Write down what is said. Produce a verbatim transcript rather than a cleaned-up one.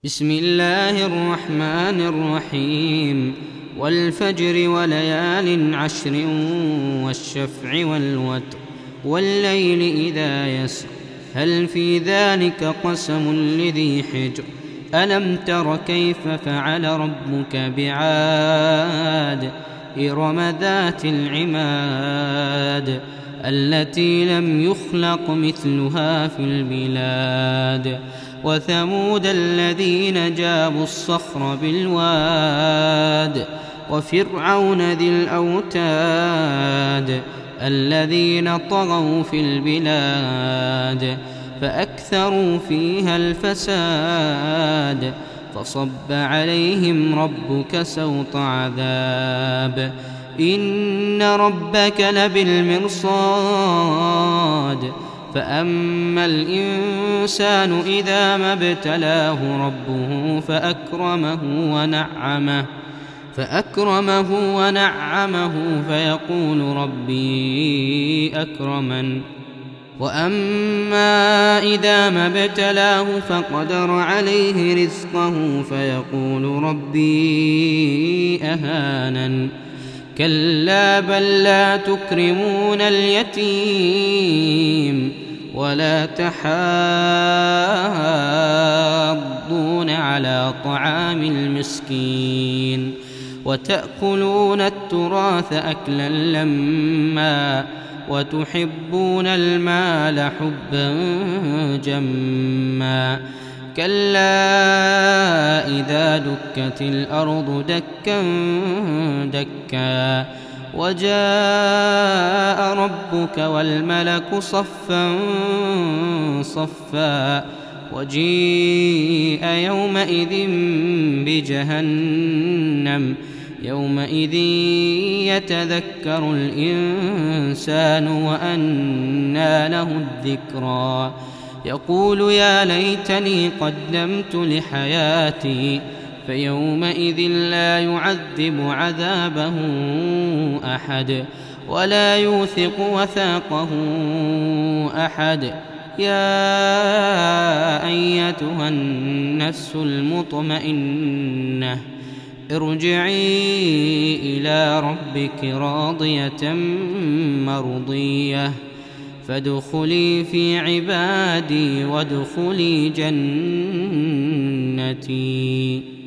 بسم الله الرحمن الرحيم والفجر وليال عشر والشفع والوتر والليل إذا يسر هل في ذلك قسم لذي حجر ألم تر كيف فعل ربك بعاد إرم ذات العماد التي لم يخلق مثلها في البلاد وثمود الذين جابوا الصخر بالواد وفرعون ذي الأوتاد الذين طغوا في البلاد فأكثروا فيها الفساد فصب عليهم ربك سوط عذاب إن ربك لبالمرصاد فأما الإنسان إذا ما ابتلاه ربه فأكرمه ونعمه فأكرمه ونعمه فيقول ربي أكرمن وأما إذا ما ابتلاه فقدر عليه رزقه فيقول ربي أهانن كلا بل لا تكرمون اليتيم ولا تحاضون على طعام المسكين وتأكلون التراث أكلا لما وتحبون المال حبا جما كلا إذا دكت الأرض دكا دكا وجاء ربك والملك صفا صفا وجيء يومئذ بجهنم يومئذ يتذكر الإنسان وأنى له الذكرى يقول يا ليتني قدمت لحياتي فيومئذ لا يعذب عذابه أحد ولا يوثق وثاقه أحد يا أيتها النفس المطمئنة ارجعي إلى ربك راضية مرضية فادخلي في عبادي وادخلي جنتي.